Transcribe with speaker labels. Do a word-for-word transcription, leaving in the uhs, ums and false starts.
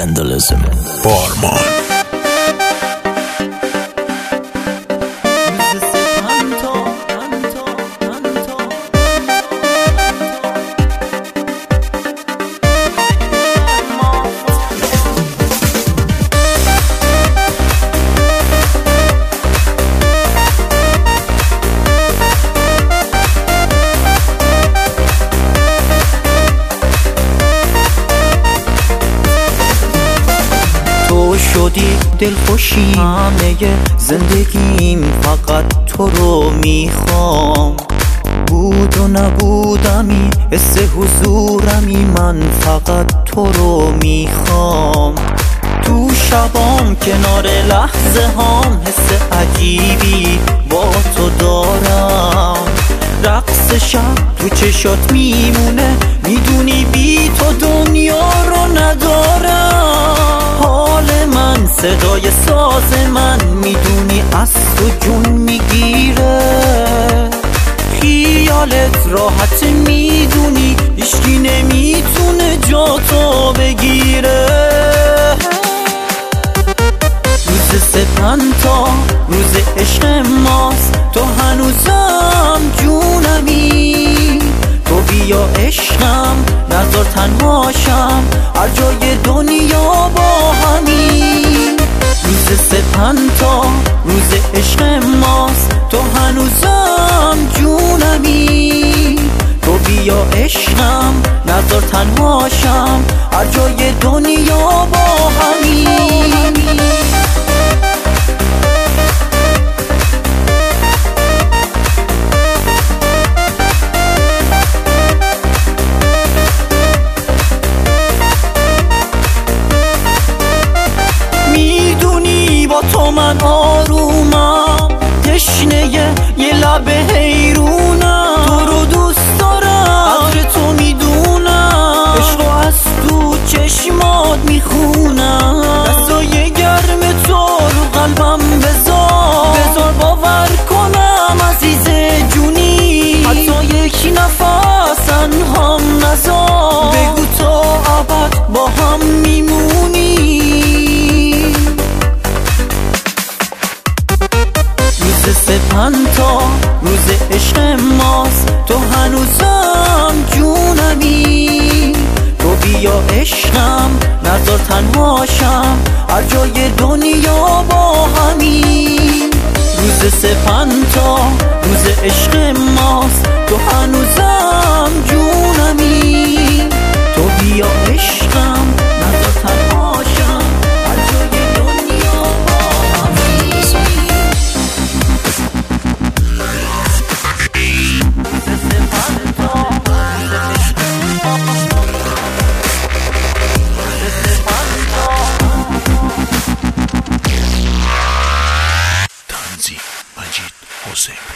Speaker 1: Vandalism بارمان.
Speaker 2: شدی دلخوشی همه زندگیم، فقط تو رو میخوام. بود و نبودمی حس حضورمی، من فقط تو رو میخوام. تو شبام کنار لحظه هام حس عجیبی با تو دارم. رقص شب تو چشات میمونه، میدونی بی تو دنیا رو ندارم. حال من صدای ساز من، میدونی از تو جون میگیره. خیالت راحت، میدونی هیچکی نمیتونه جا تو بگیره. روز سپنتا روز عشق ماست، تو هنوزم جونمی. تو بیا عشقم نذار تنهاشم، هر جای دنیا با همی. روز سپنتا روز عشق ماست، تو هنوزم جونمی. تو بیا عشقم نذار تنهاشم، هر جای دنیا با همی. با تو من آرومم، تشنه یه لب حیرونم. تو رو دوست دارم، قدر تو میدونم. عشقو از تو چشمات میخونم. دستای گرم تو رو قلبم بذار، بذار باور کنم عزیز جونی. حتی یک نفس تنهام نذار، بگو تا ابد با هم میمونی. روز سپنتا روز عشق ماست، تو هنوزم جونمی. تو بیا عشقم نذار تنهاشم، هر جای دنیا با همی. روز سپنتا روز عشق ماست، تو هنوزم جونمی. تو بیا عشقم نذار تنهاشم، هر جای دنیا با همی.
Speaker 1: تنظیم مجید حسین.